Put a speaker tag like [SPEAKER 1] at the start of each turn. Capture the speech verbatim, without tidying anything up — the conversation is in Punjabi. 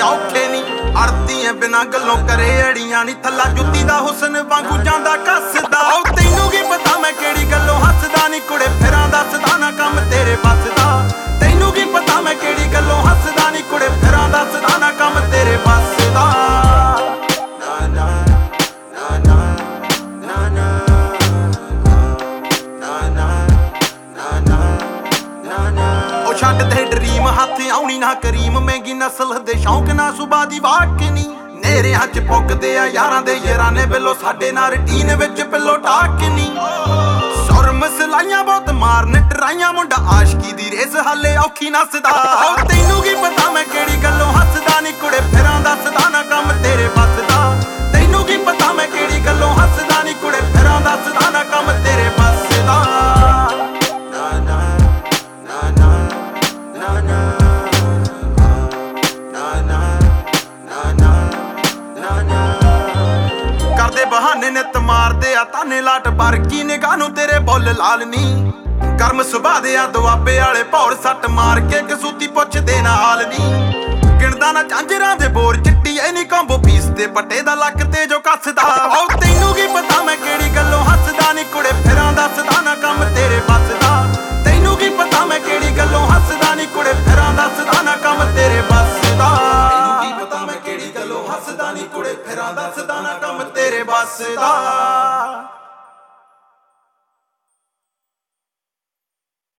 [SPEAKER 1] ਔਖੇ ਨੀ ਅੜਦੀ ਐ ਬਿਨਾਂ ਗੱਲੋਂ ਕਰੇ ਅੜੀਆਂ ਨੀ ਥੱਲਾ ਜੁੱਤੀ ਦਾ ਹੁਸਨ ਵਾਂਗੂ ਜਾਂਦਾ ਕੱਸਦਾ ਉਹ ਤੈਨੂੰ ਕੀ ਪਤਾ ਮੈਂ ਕਿਹੜੀ ਗੱਲੋਂ ਹੱਸਦਾ ਨੀ ਕੁੜੇ ਫਿਰਾਂ ਦੱਸਦਾ ਨਾ ਕੰਮ ਤੇਰੇ ਵੱਸ ਦਾ ਤੈਨੂੰ ਕੀ ਪਤਾ ਮੈਂ ਕਿਹੜੀ ਗੱਲੋਂ ਹੱਸਦਾ ਨੀ ਕੁੜੇ ਫਿਰਾਂ ਦੱਸਦਾ ਨਾ ਕੰਮ ਤੇਰੇ ਵੱਸ ਦਾ ਨਾ ਨਾ ਨਾ ਨਾ ਨਾ ਨਾ ਛੱਡ ਤੇ ਡਰੀਮ ਹੱਥ ਆਉਣੀ ਨਾ ਕਰੀਮ ਮਹਿੰਗੀ ਨਸਲ ਦੇ ਸ਼ੌਂਕ ਨਾ ਸੁਭਾ ਦੀ ਵਾਕ ਨੀ ਨੇਰਿਆਂ ਚ ਪੁੱਗਦੇ ਆ ਯਾਰਾਂ ਦੇ ਯਾਰਾਨੇ ਬਿੱਲੋ ਸਾਡੇ ਨਾਲ ਰਟੀਨ ਵਿੱਚ ਪਿੱਲੋ ਟਾਕ ਨੀ ਸੁਰ ਮਸਲਾਈਆਂ ਬਹੁਤ ਮਾਰਨ ਟਰਾਈਆਂ ਮੁੰਡਾ ਆਸ਼ਕੀ ਦੀ ਰੇਸ ਹਾਲੇ ਔਖੀ ਨੱਸਦਾ ਉਹ ਤੈਨੂੰ ਕੀ ਪਤਾ ਮੈਂ ਕਿਹੜੀ ਗੱਲੋਂ ਹੱਸਦਾ ਨੀ ਕੁੜੇ ਫਿਰਾਂ ਦੱਸਦਾ ਨਾ ਕੰਮ ਤੇਰੇ ਵੱਸ ਦਾ ਤੈਨੂੰ ਕੀ ਪਤਾ ਮੈਂ ਕਿਹੜੀ ਗੱਲੋਂ ਹੱਸਦਾ ਨੀ ਕੁੜੇ ਫਿਰਾਂ ਦੱਸਦਾ ਨਾ ਕੰਮ ਤੇਰੇ ਵੱਸ ਦਾ ਕਰਦੇ ਬਹਾਨੇ ਨਿੱਤ ਮਾਰਦੇ ਆ ਤਾਨੇ ਲਾਟ ਬਰਕੀ ਨਿਗਾਹ ਨੂੰ ਤੇਰੇ ਬੁੱਲ ਲਾਲ ਨੀ ਗਰਮ ਸੁਭਾ ਦੇ ਆ ਦੁਆਬੇ ਵਾਲੇ ਭੌਰ ਸੱਟ ਮਾਰ ਕੇ ਕਸੂਤੀ ਪੁੱਛਦੇ ਨਾ ਹਾਲ ਨੀ ਗਿਣਦਾ ਨਾ ਝਾਂਜਰਾਂ ਦੇ ਬੋਰ ਚਿੱਟੀ ਐ ਨੀ ਕੰਬੋ ਪੀਸ ਦੇ ਪੱਟੇ ਦਾ ਲੱਕ ਤੇ ਜੋ ਕੱਸਦਾ ਉਹ ਤੈਨੂੰ ਕੀ ਪਤਾ ਮੈਂ ਕਿਹੜੀ ਗੱਲੋਂ ਹੱਸਦਾ ਨੀ ਕੁੜੇ ਫਿਰਾਂ ਦੱਸਦਾ ਨਾ ਕੰਮ ਤੇਰੇ ਵੱਸ ਦਾ ਤੈਨੂੰ ਕੀ ਪਤਾ ਮੈਂ ਕਿਹੜੀ ਗੱਲੋਂ ਹੱਸਦਾ ਨੀ ਕੁੜੇ ਫਿਰਾਂ ਦੱਸਦਾ ਨਾ ਕੰਮ ਤੇਰੇ ਵੱਸ ਦਾ ਤੈਨੂੰ ਕੀ ਪਤਾ ਮੈਂ ਕਿਹੜੀ ਗੱਲੋਂ ਹੱਸਦਾ ਨੀ ਕੁੜੇ ਫਿਰਾਂ ਦੱਸਦਾ ਨਾ ਕੰਮ ਤੇਰੇ ਵੱਸ ਦਾ।